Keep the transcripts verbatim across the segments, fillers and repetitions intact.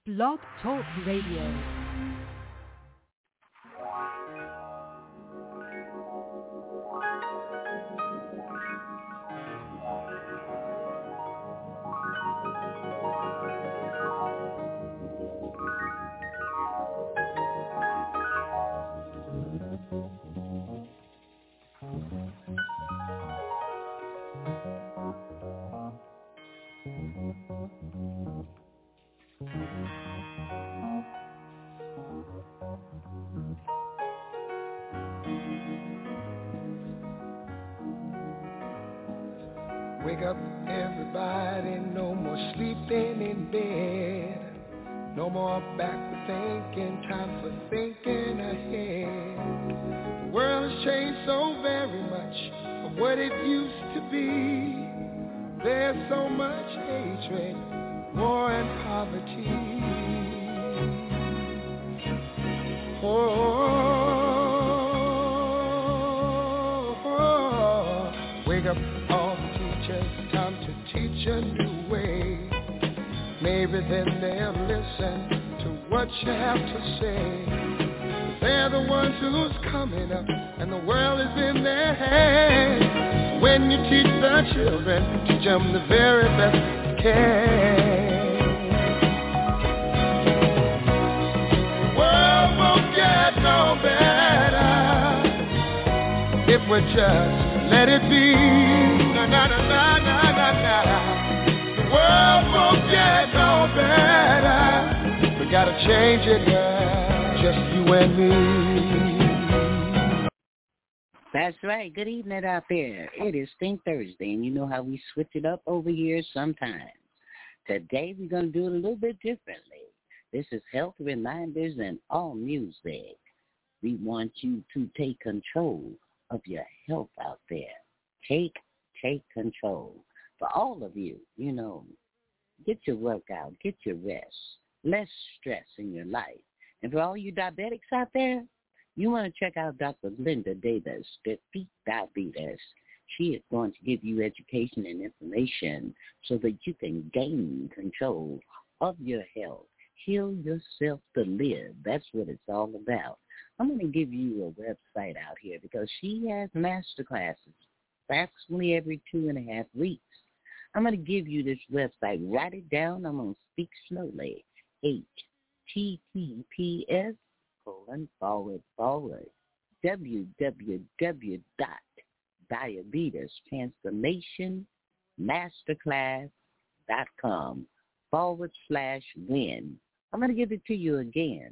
Blog Talk Radio. Wake up, everybody, no more sleeping in bed. No more backward thinking, time for thinking ahead. The world has changed so very much from what it used to be. There's so much hatred, war and poverty. Oh, oh, oh. Wake up, all teachers, time to teach a new way. Maybe then they'll listen to what you have to say. They're the ones who's coming up, and the world is in their hands. When you teach the children, teach them the very best you can. The world won't get no better if we just let it be. Na na na na na na na. The world won't get no better. We gotta change it, girl. Just you and me. That's right. Good evening out there. It is Think Thursday, and you know how we switch it up over here sometimes. Today we're gonna do it a little bit differently. This is health reminders and all music. We want you to take control of your health out there. Take, take control. For all of you, you know, get your workout, get your rest, less stress in your life. And for all you diabetics out there, you want to check out Doctor Linda Davis, Defeat Diabetes. She is going to give you education and information so that you can gain control of your health. Heal yourself to live. That's what it's all about. I'm going to give you a website out here because she has master classes approximately every two and a half weeks. I'm going to give you this website. Write it down. I'm going to speak slowly. H T T P S colon forward forward w w w dot diabetes transformation masterclass dot com forward slash win. I'm going to give it to you again.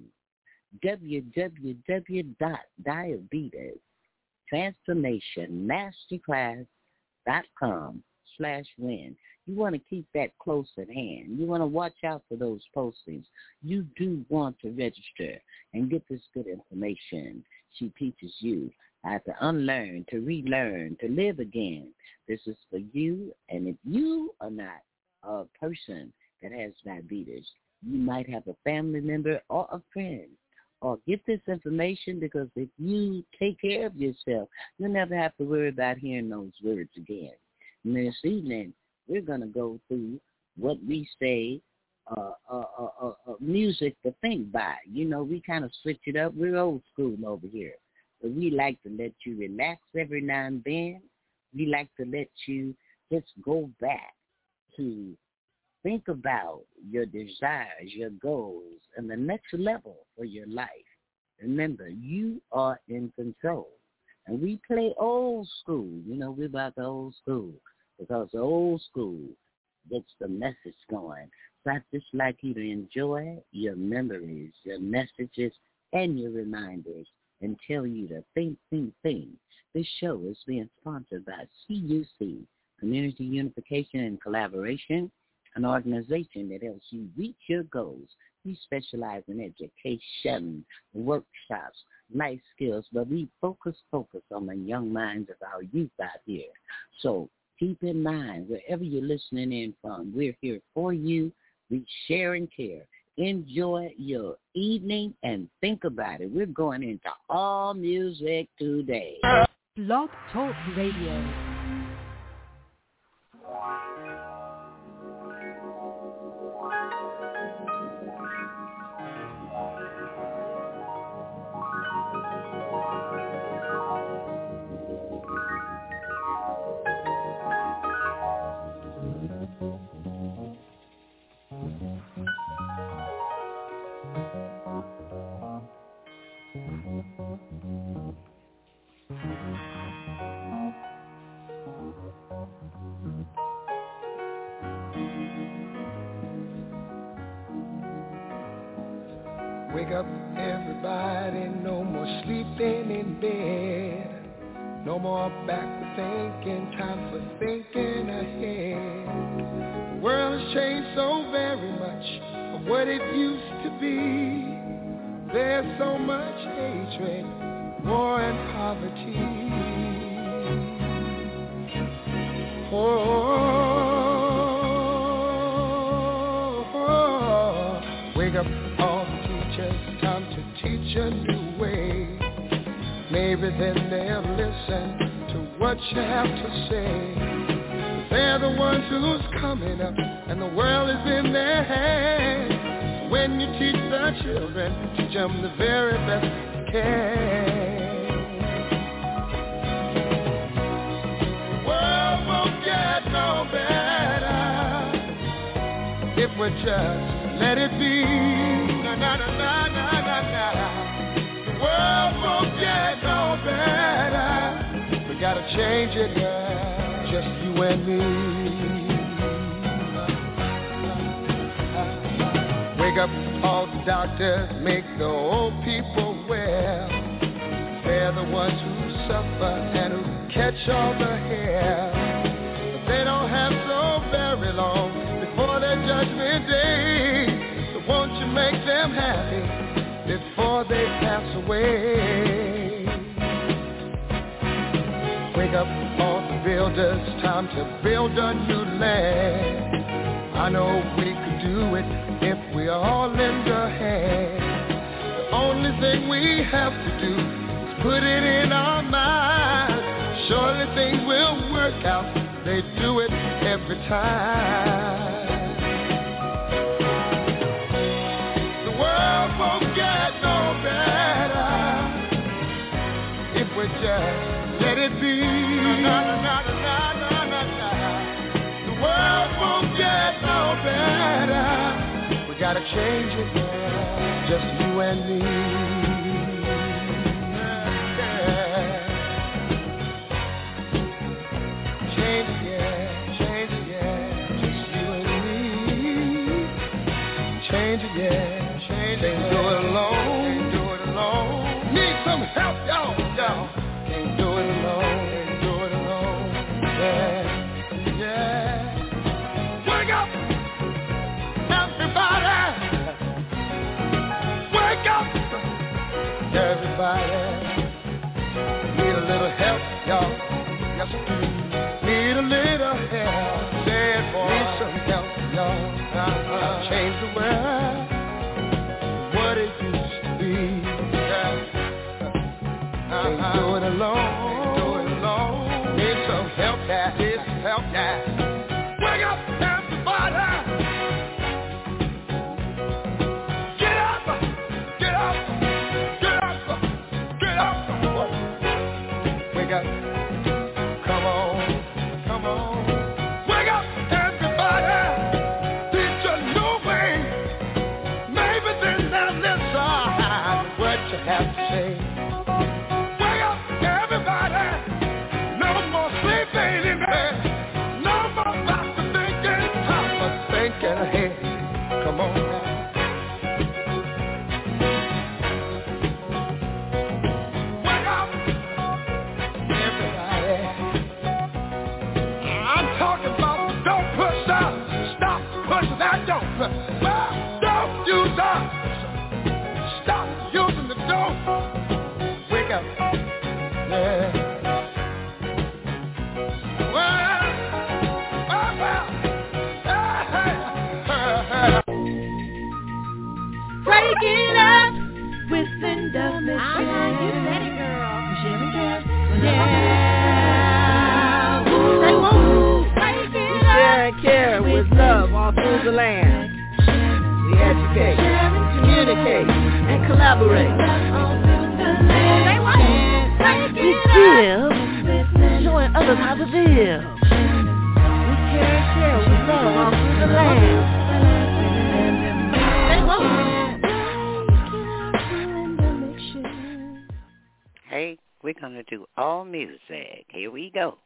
w w w dot diabetes transformation masterclass dot com slash win. You want to keep that close at hand. You want to watch out for those postings. You do want to register and get this good information. She teaches you how to unlearn, to relearn, to live again. This is for you, and if you are not a person that has diabetes, you might have a family member or a friend. Or get this information, because if you take care of yourself, you'll never have to worry about hearing those words again. And this evening, we're going to go through what we say uh, uh, uh, uh, uh, music to think by. You know, we kind of switch it up. We're old school over here. But we like to let you relax every now and then. We like to let you just go back to think about your desires, your goals, and the next level for your life. Remember, you are in control. And we play old school. You know, we're about the old school because the old school gets the message going. So I'd just like you to enjoy your memories, your messages, and your reminders and tell you to think, think, think. This show is being sponsored by C U C, Community Unification and Collaboration, an organization that helps you reach your goals. We specialize in education, workshops, life skills, but we focus, focus on the young minds of our youth out here. So keep in mind, wherever you're listening in from, we're here for you. We share and care. Enjoy your evening and think about it. We're going into all music today. Blog Talk Radio. Wake up, everybody, no more sleeping in bed. No more backward thinking, time for thinking ahead. The world has changed so very much from what it used to be. There's so much hatred, war and poverty. Oh, oh, oh. Wake up, all the teachers, time to teach a new way. Maybe then they'll listen to what you have to say. They're the ones who's coming up, and the world is in their hands. When you teach the children, teach them the very best you can. The world won't get no better if we just let it be. Na na na na na na na. The world won't get no better. We gotta change it, girl. Just you and me. Wake up, all the doctors, make the old people well. They're the ones who suffer and who catch all the hair. But they don't have so very long before their judgment day. So won't you make them happy before they pass away? Wake up, all the builders, time to build a new land. I know we could do it if we all lend a hand. The only thing we have to do is put it in our minds. Surely things will work out, they do it every time. The world won't get no better if we just let it be. Na, na, na, na, na, na, na. The world won't get no better. We gotta change it, yeah. Just you and me. Yeah. Change it, yeah. Change it, yeah. Just you and me. Change it, yeah. Change it. Can't do it alone. Can't do it alone. Need some help, y'all. Y'all. Can't do it alone. Can't do it alone. Yeah. Yeah. Wake up, everybody. Wake up, everybody. Need a little help, y'all. Yes, we do. Need a little help. Say it, boy. Need some help, y'all. Uh-huh. Change the world, what it used to be. Yeah. Uh-huh. Can't do it alone. Can't do it alone. Need some help, yeah. Need some help, yeah. Wake up, everybody. Get up, get up, get up, get up. Wake up, come on, come on. Wake up, everybody. Teach a new way. Maybe then they'll listen what you have to say. Wake up, everybody. No more sleeping in bed. No more about to thinking. Time for thinking ahead. Come on now. Wake up, everybody. I'm talking about don't push that. Stop pushing that dope. Well, don't use that. Stop using the dope. Wake up. Yeah. Well, well, well. Hey, hey, hey, hey. Break it up with Linda Mitchell. Ah, you said it, girl. Sherry Cass. Yeah. Say woo. Break it We share and care with love all through the land. We educate, communicate, and collaborate. Say what? We give, showing others how to live. We care and share with love all through the land. going to do all music. Here we go.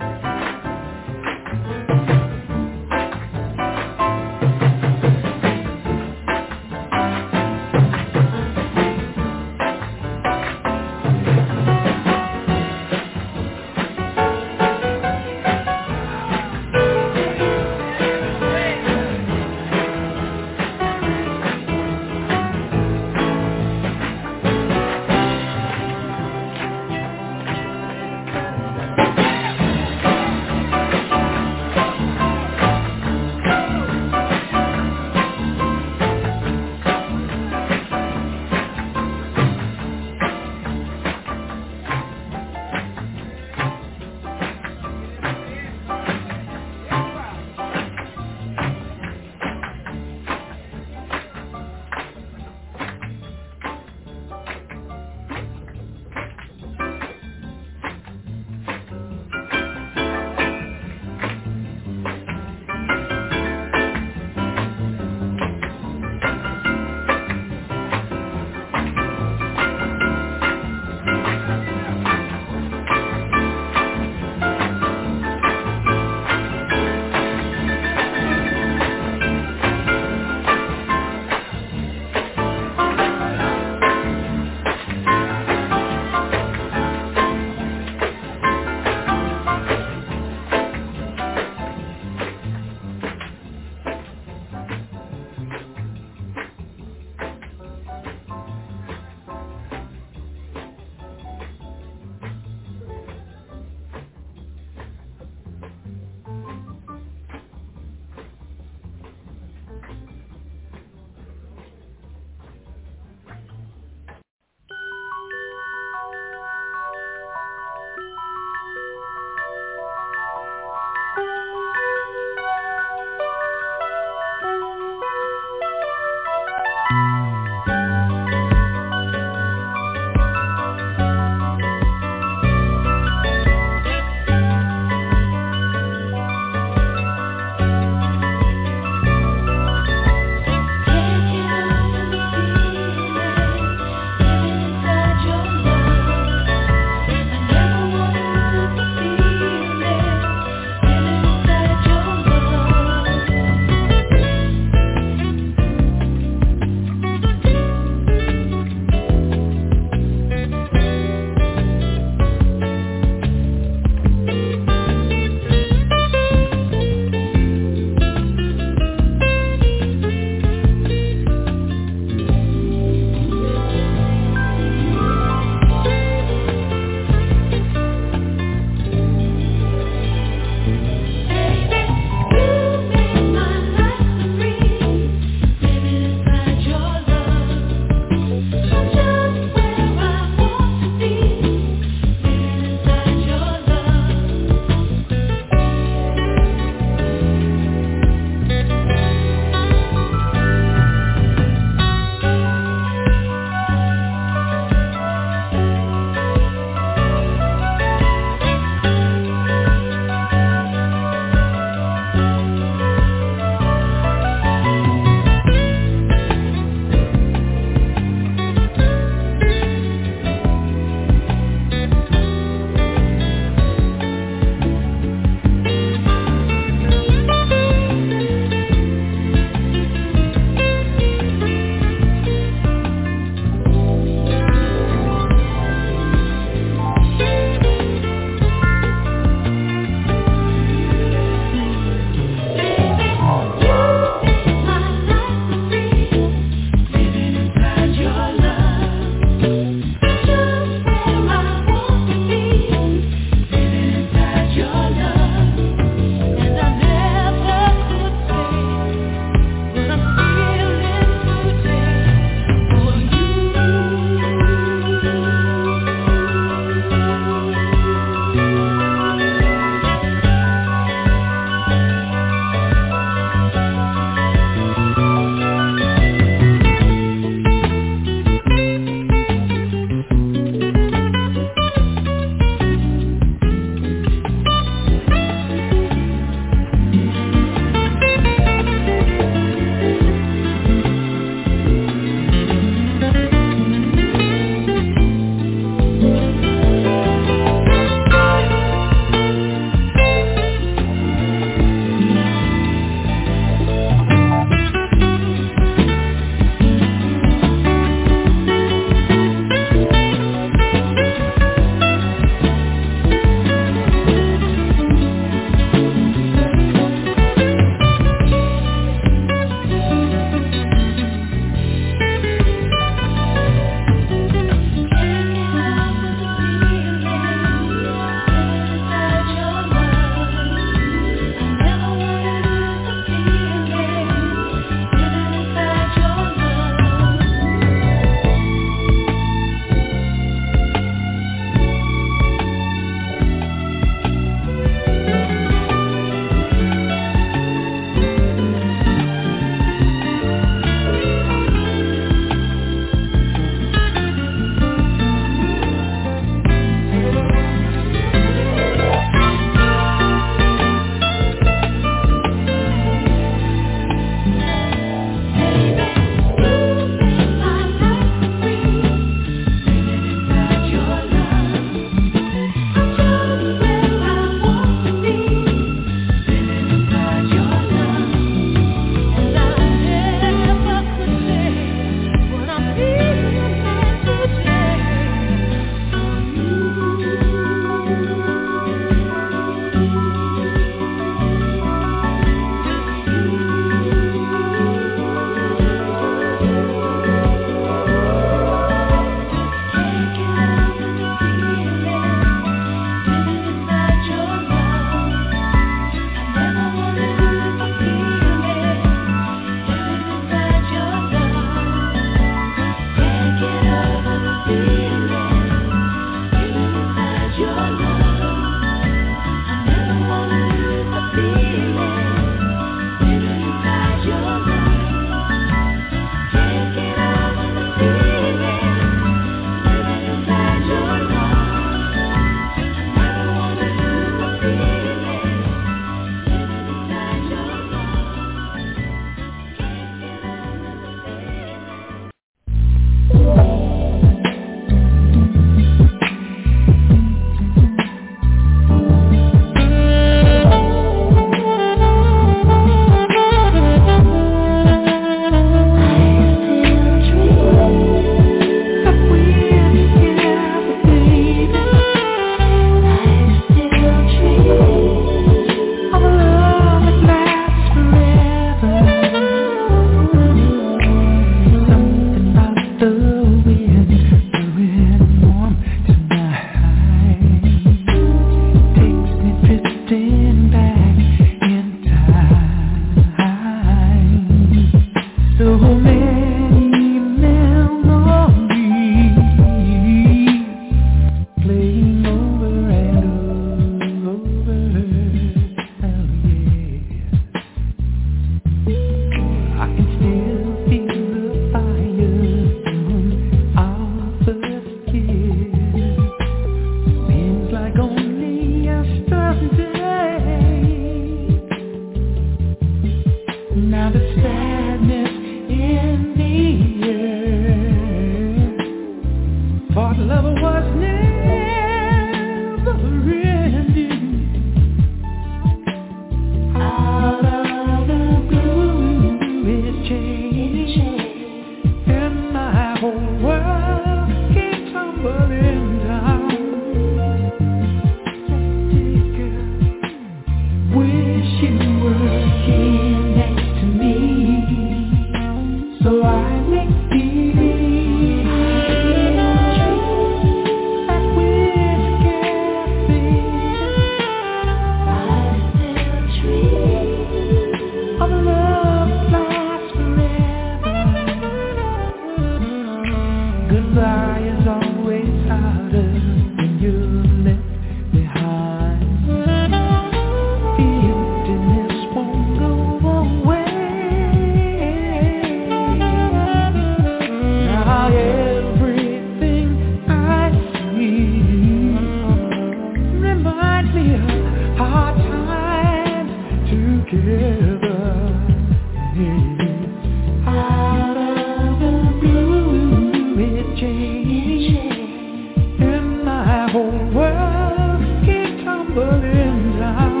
whole world came tumbling down.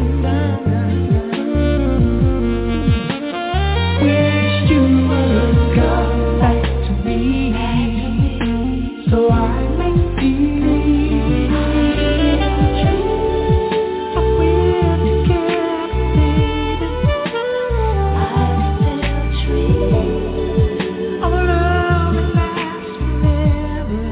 Wish you would come back to me, so I may believe. I'm with you, baby. I still dream of a love that lasts forever.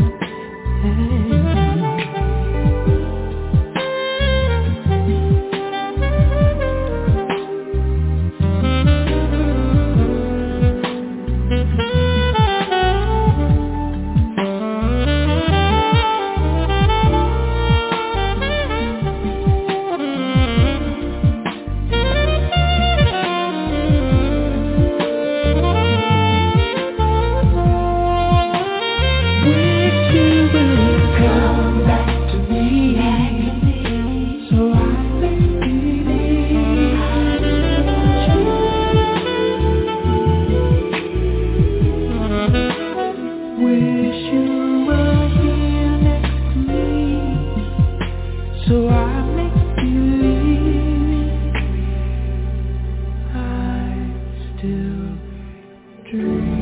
Wish you would come back to me, so I may believe. Wish you were here next to me, so I may believe. I still dream.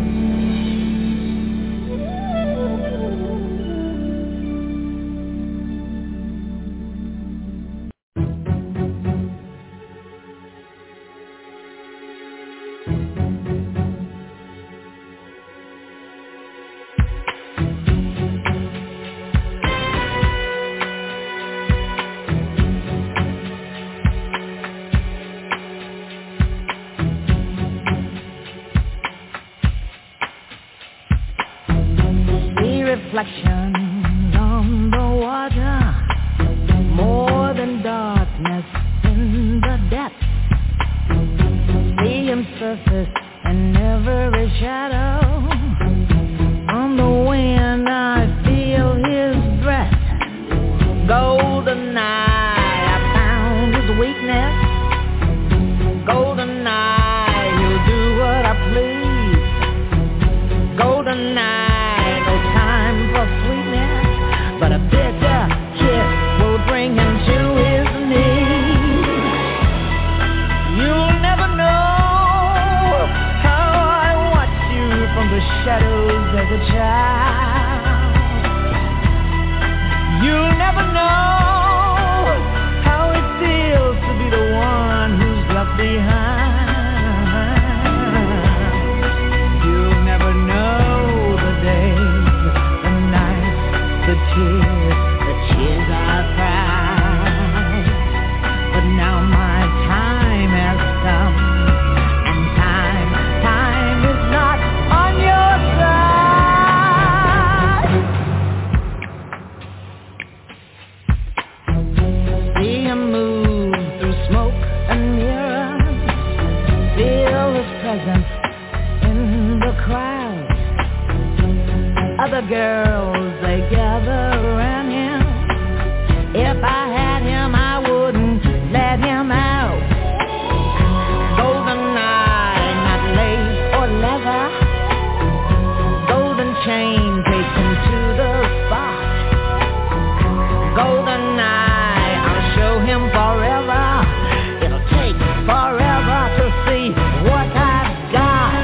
See reflections on the water, more than darkness in the depths. See him surface in every shadow. On the wind I feel his breath. Golden eye, I found his weakness. Golden eye, he'll do what I please. Golden eye, no time for sweetness, but a bitter kiss will bring him to his knees. You'll never know how I watched you from the shadows as a child. You'll never know how it feels to be the one who's left behind. You'll never know the days, the nights, the tears, the tears I cried. But now my time has come, and time, time is not on your side. See him move through smoke and mirrors, feel his presence in the crowd. Other girls, they gather around him. If I had him, I wouldn't let him out. Golden eye, not lace or leather. Golden chain takes him to the spot. Golden eye, I'll show him forever. It'll take forever to see what I've got.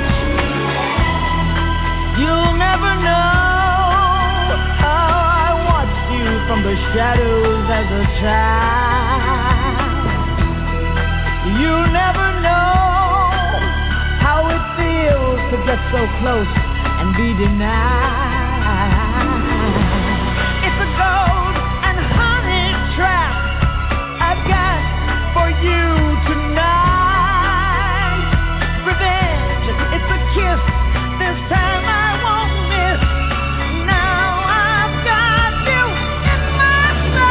You'll never know how I watched you from the shadows as a child. You'll never know how it feels to get so close and be denied. It's a gold and honey trap I've got for you tonight. Revenge, it's a kiss, this time I won't miss. Now I've got you in my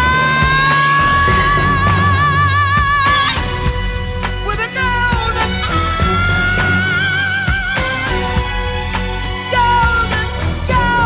sight. With a golden eye, golden, golden.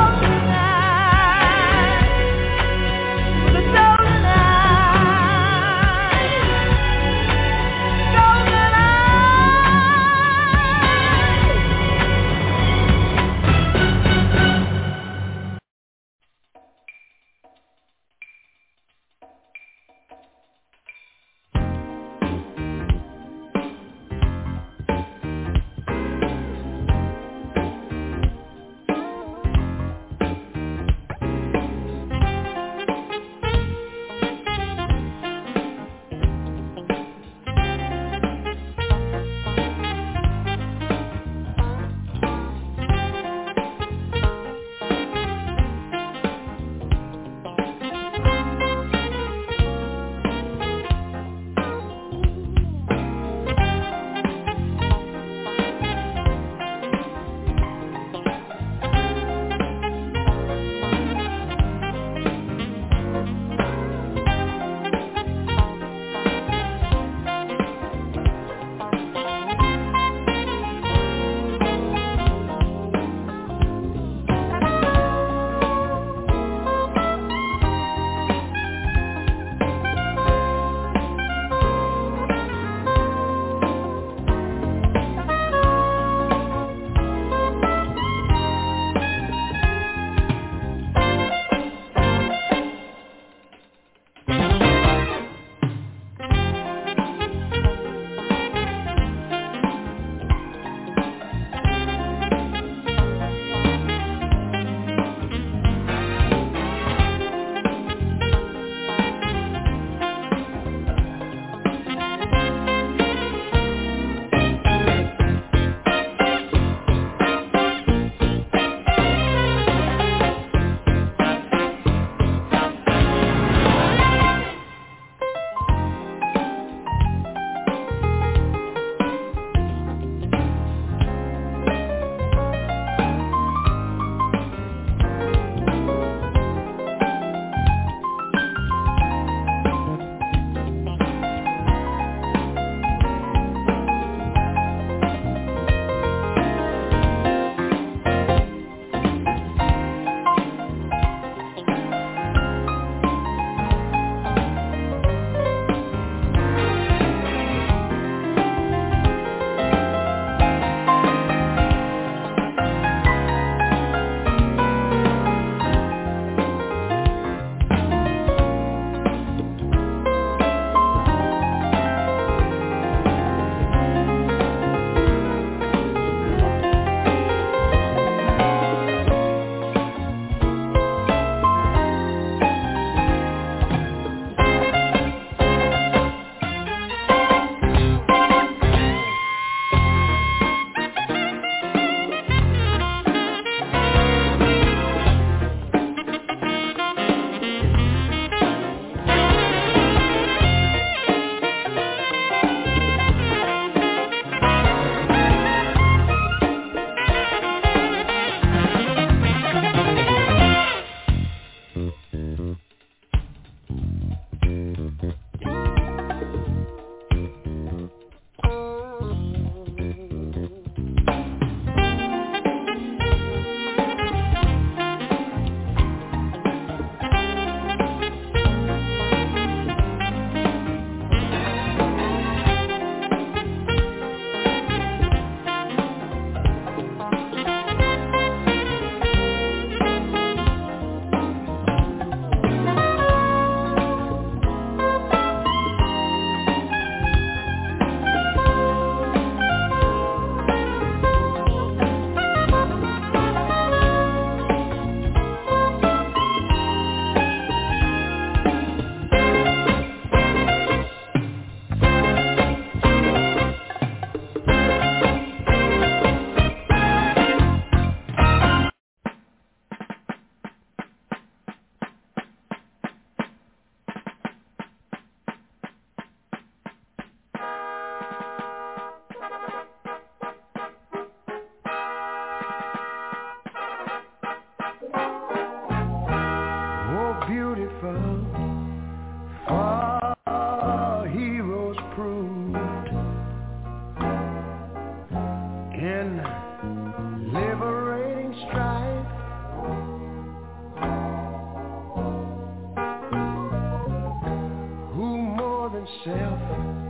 yourself.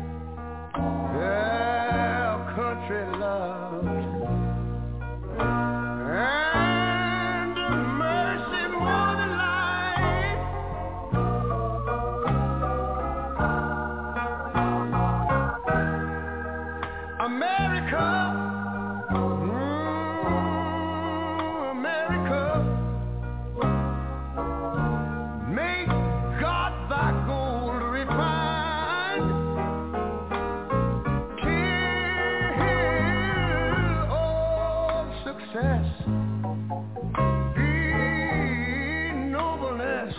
Yeah, country love and mercy more than life. America, mm, America, make God thy gold refined. Till all success be nobleness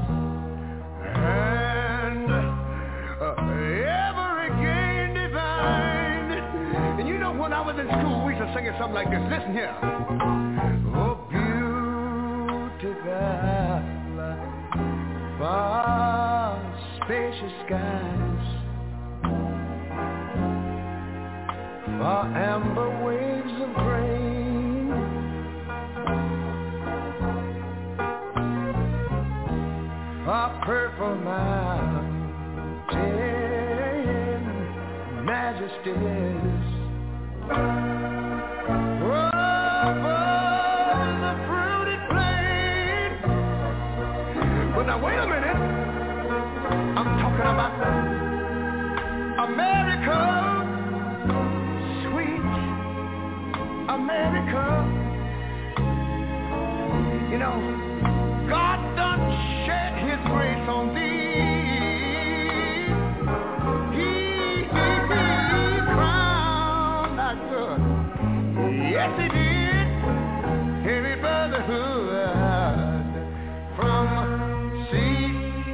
and uh, every gain divine. And you know, when I was in school, we used to sing it something like this. Listen here. Oh, beautiful, far spacious skies, far amber waves of grain, far purple mountain majesties. Over the fruited plain. But now wait a minute. I'm talking about America, sweet America. You know, God done shed his grace on thee. He, he, he crowned thy good. Yes, he did. Heavy brotherhood from sea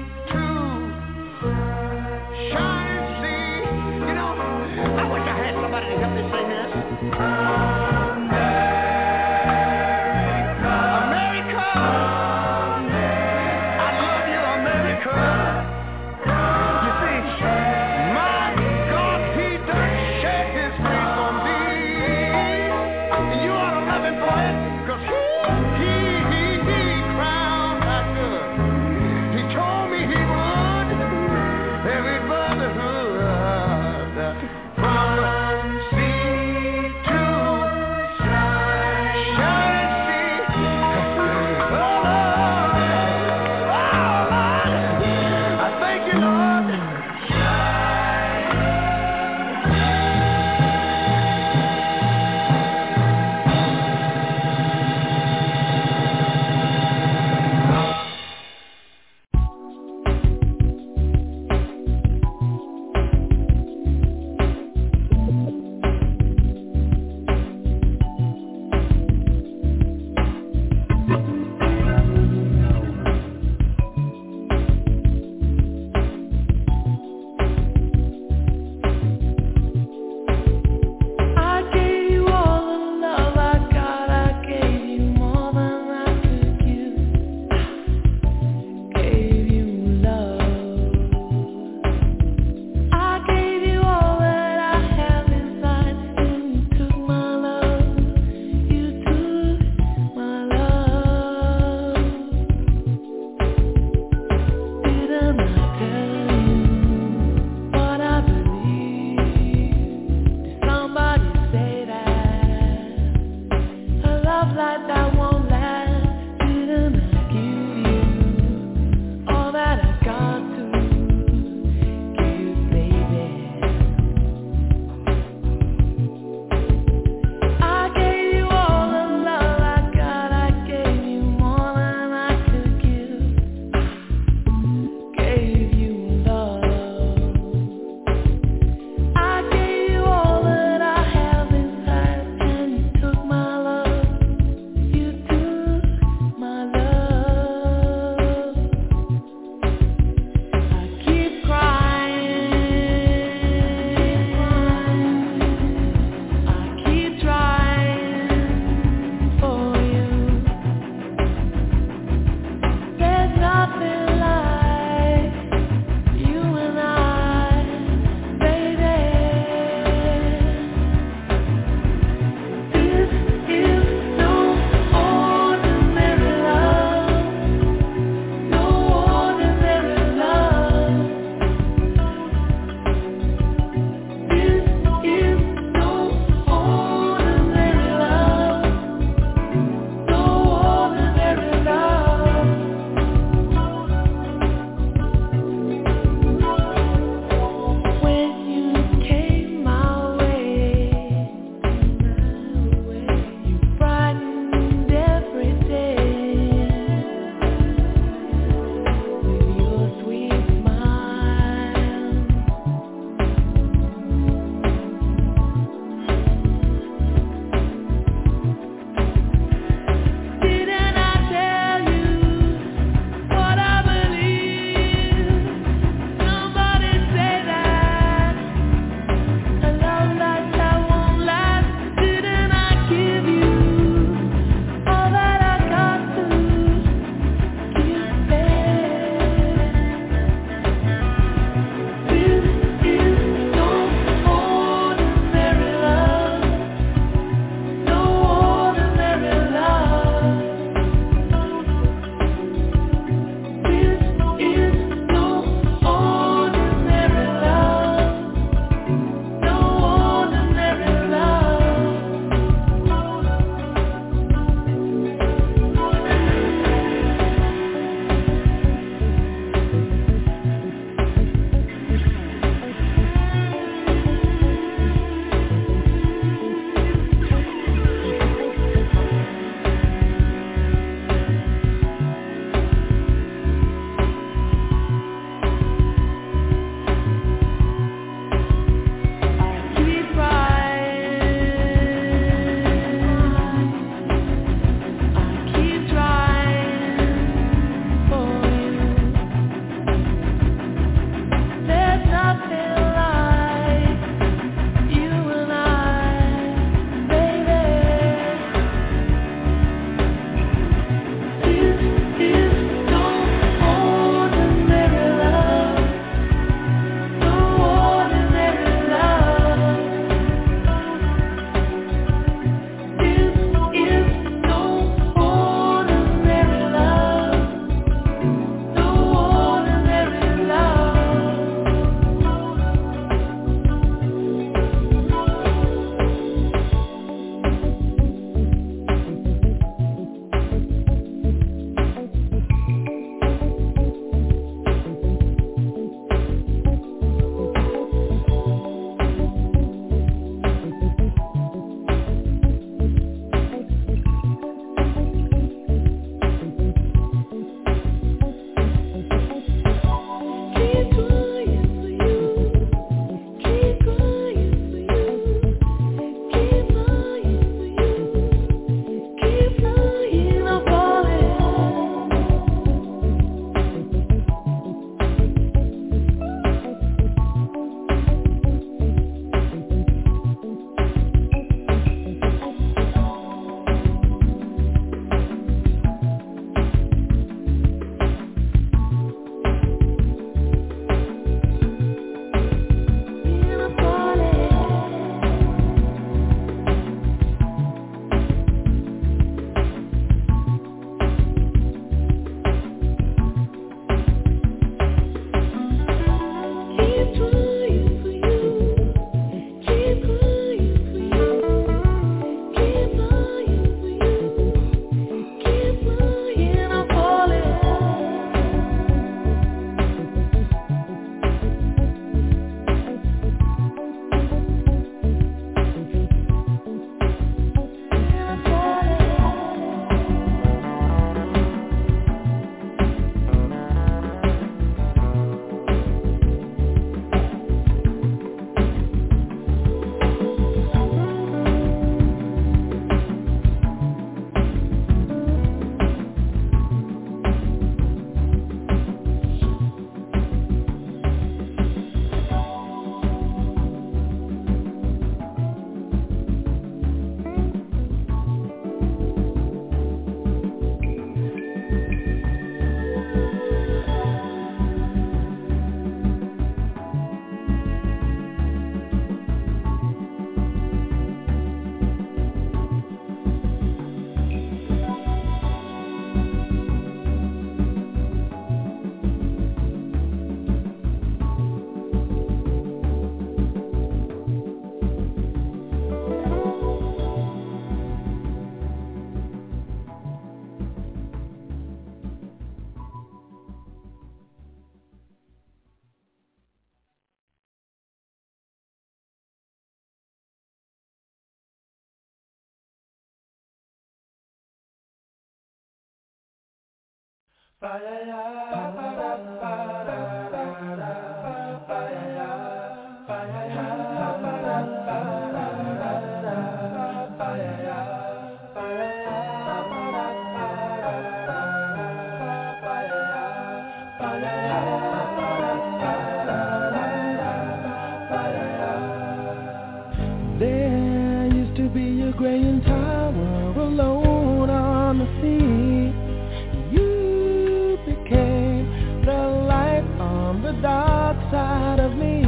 There used to be a graying tower alone on the sea. You became the light on the dark side of me.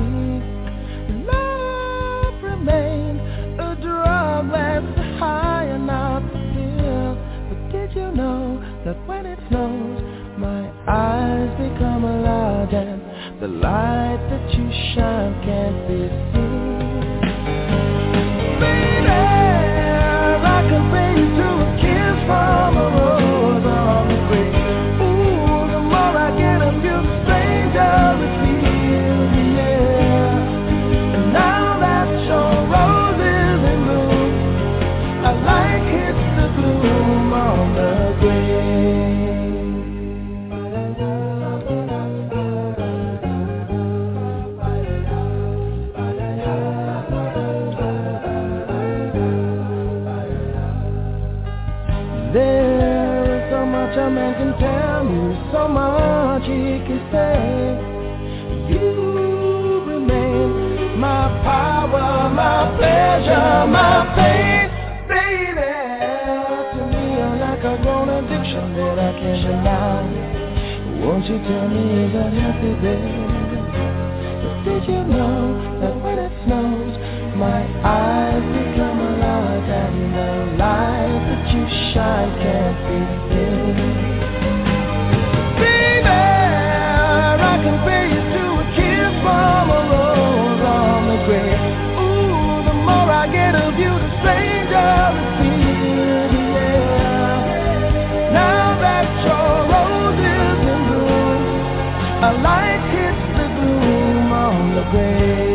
Love remained a drug that's high enough to fill. But did you know that when it snows, my eyes become alive and the light that you shine can't be seen? I compare you to a kiss from a rose on the grave. Ooh, the more I get of you, the stranger it feels, yeah. And now that your rose is in bloom, a light hits the gloom on the grave. There is so much a man can tell me, so much he can say. You remain my power, my pleasure, my pain, baby. To me you're like a grown addiction that I can't deny. Won't you tell me is that happy, baby? But did you know that when it snows, my eyes become alive and the light that you shine can't be seen? Baby, I compare you to a kiss from a rose on the grave. Ooh, the more I get of you, the stranger it feels, yeah. Now that your rose is in bloom, a light hits the gloom on the grave.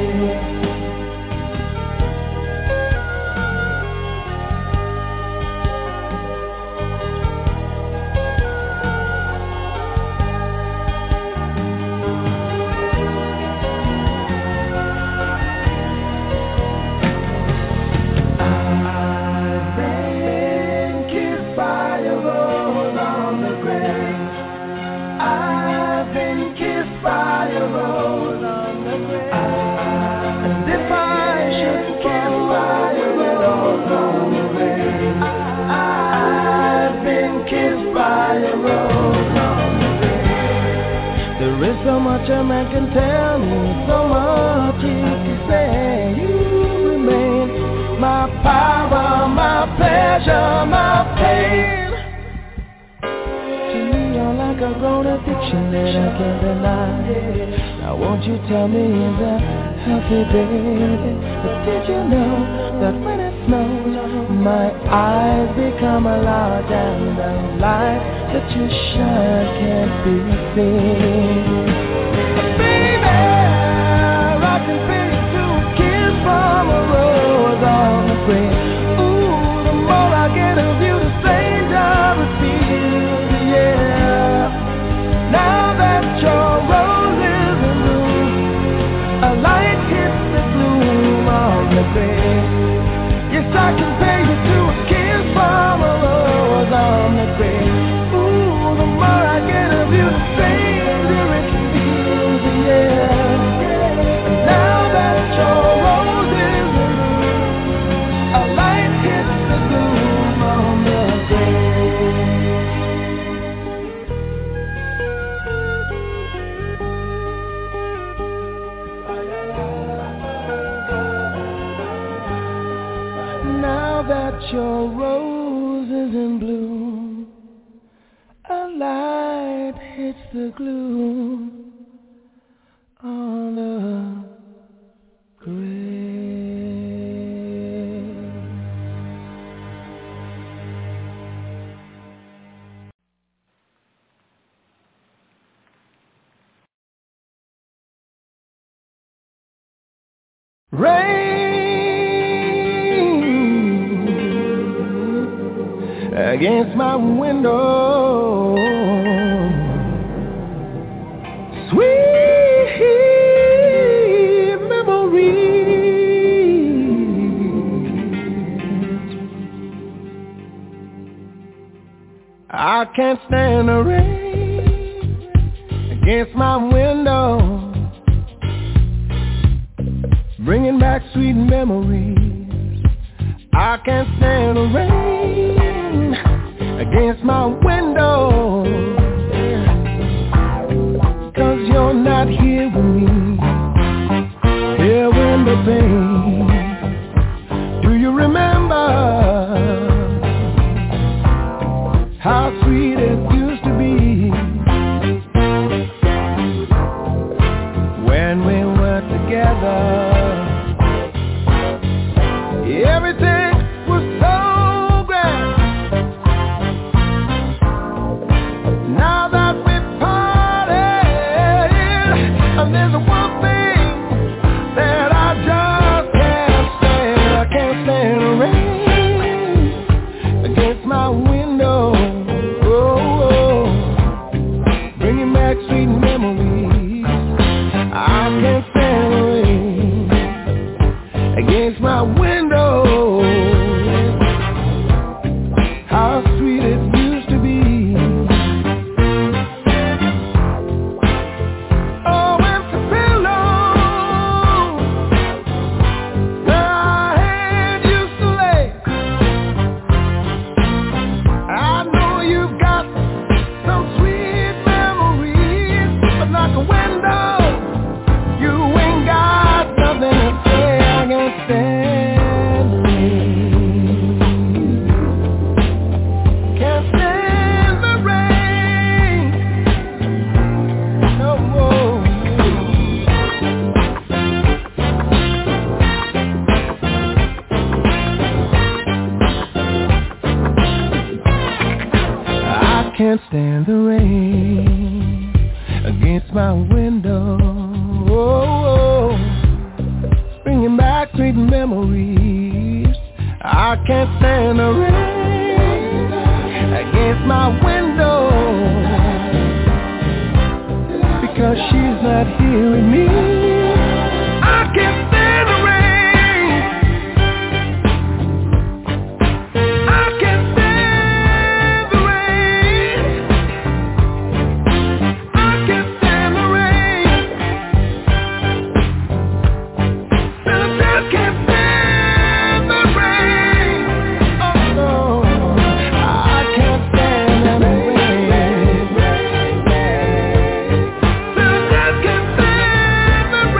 There is so much a man can tell me, so much he can say. You remain my power, my pleasure, my pain. To me you're like a grown addiction that I can't deny. Now won't you tell me is that happy, baby? But did you know that when it snows, my eyes become alive and the light that you shine can't be seen? Baby, I can feel you to a kiss from a rose on the grave. Ooh, the more I get of you, the stranger it feels, yeah. Now that your rose is in bloom, a light hits the gloom on the grave. Yes, I can pay you to a kiss from a rose on the grave. Ooh, the more I get of you, the stranger it feels, yeah. And now that your rose is in bloom, a light hits the gloom on the grave. Now that your rose is in bloom, a light hits the gloom on the grave. Rain against my window, sweet memories. I can't stand the rain against my window, bringing back sweet memories. I can't stand the rain against my window, 'cause you're not here with me, here in the pain. Do you remember how sweet it used to be when we were together? Everything was so grand. Now that we've parted, and there's one thing that I just can't stand. I can't stand the rain against my window. Oh, oh, bringing back sweet memories. I can't stand the rain against my window. How sweet it used to be. Oh, empty pillows where our head used to lay. I know you've got some sweet memories, but like a window, you ain't got nothing to say. I can't stand the rain. Can't stand the rain no more. I can't stand the rain against my window. Oh, bringing back sweet memories. I can't stand the rain against my window, because she's not here with me. I can't stand the rain. I can't stand the rain. I can't stand the rain. I just can't stand the rain. Oh no, I can't stand the rain. I just can't stand the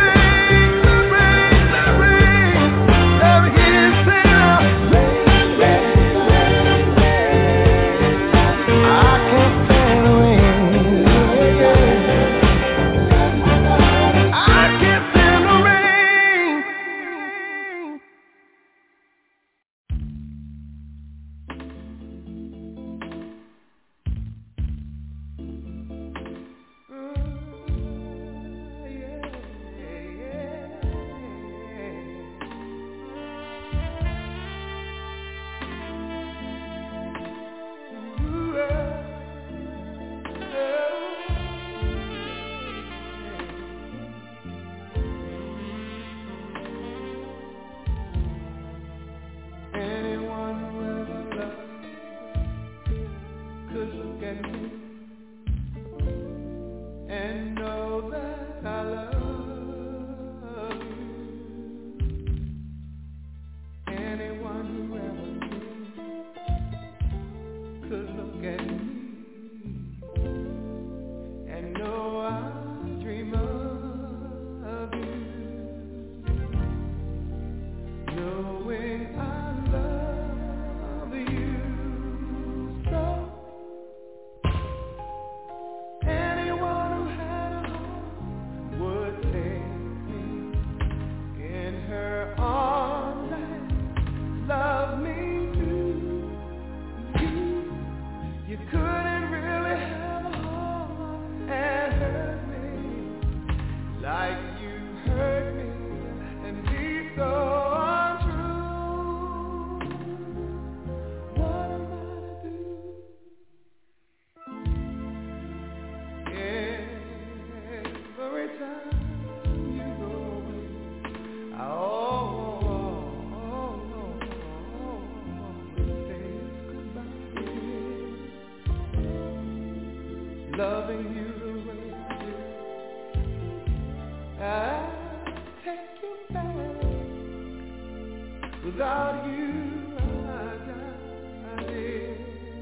Loving you the way you do, I take you back. Without you, I die.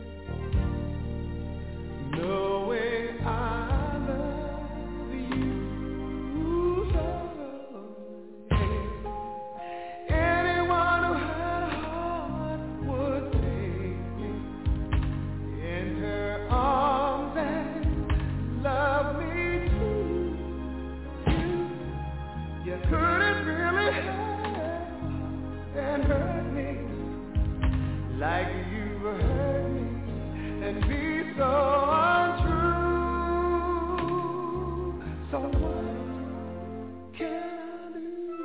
No way I love you so. Anyone who had a heart would take me in her arms and love me too. You, you couldn't really have and hurt me like you hurt me and be so untrue. So what can I do?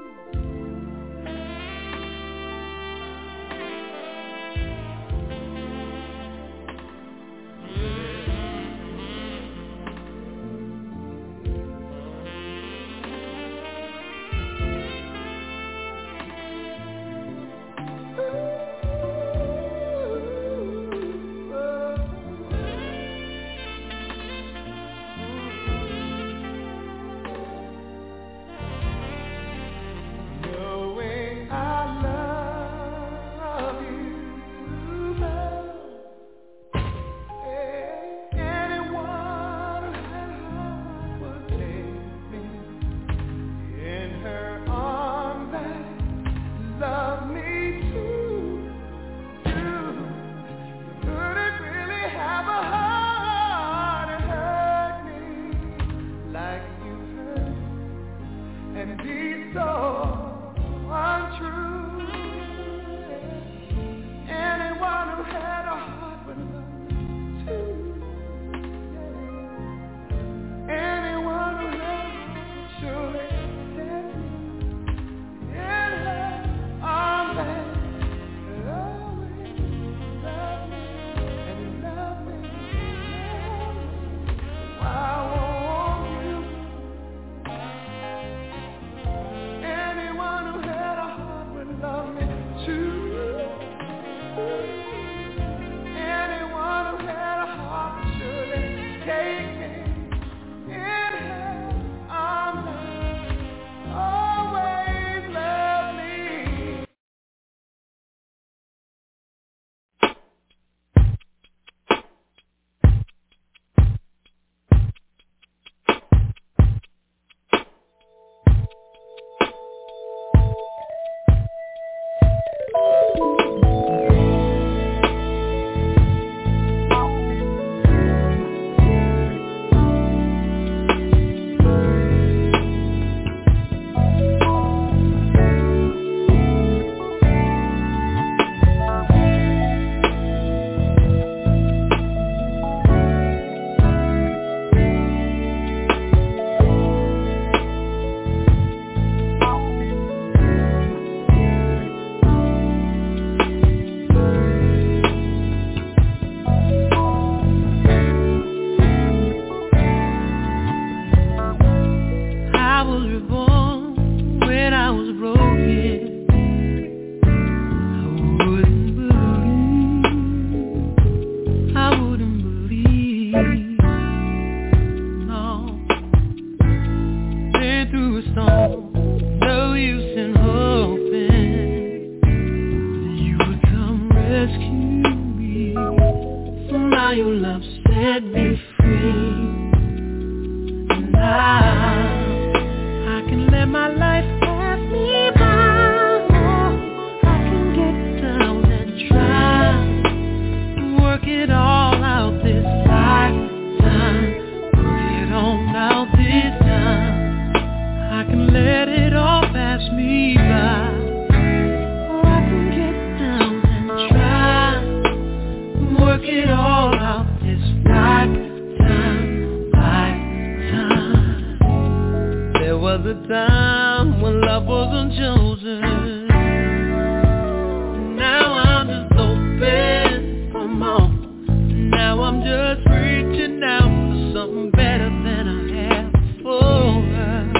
Now I'm just reaching out for something better than I have before.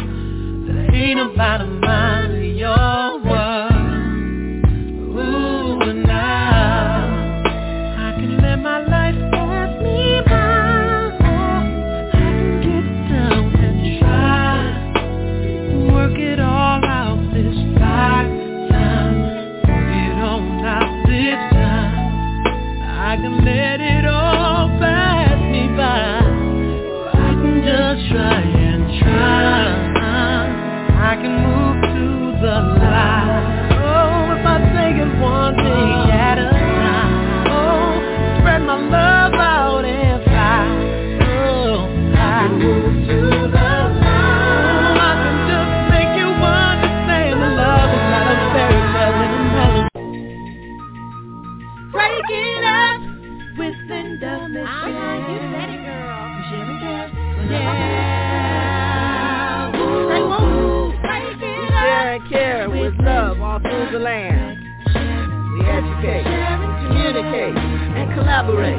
the land. We educate, communicate, and collaborate.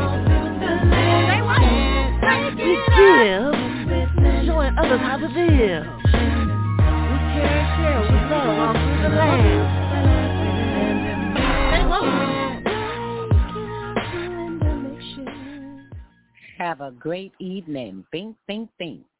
We give, showing others how to live. We care and share with love all through the land. Have a great evening. Think, think, think.